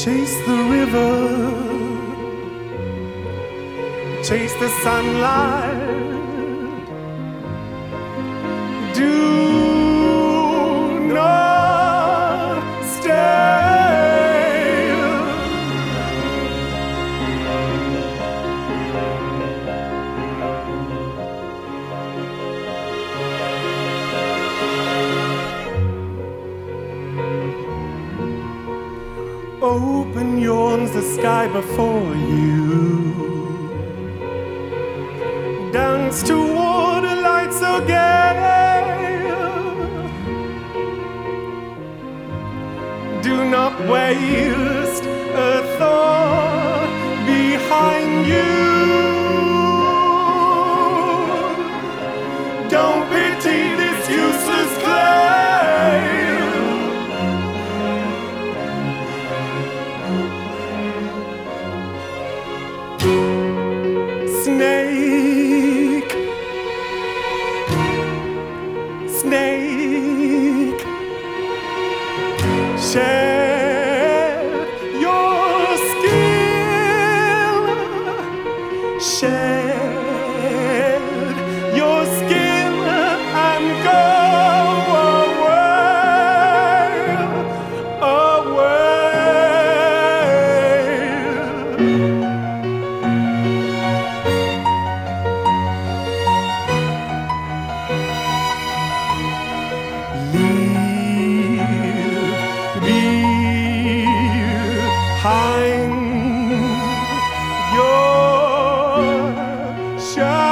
Chase the river, chase the sunlight. Do not stay. Open yawns the sky before you. Dance toward a light so gay. Do not waste a thought behind you. Don't pity this useless clay. Snake, snake, shed your skin, shed your skin and go away, away. Behind your shadow.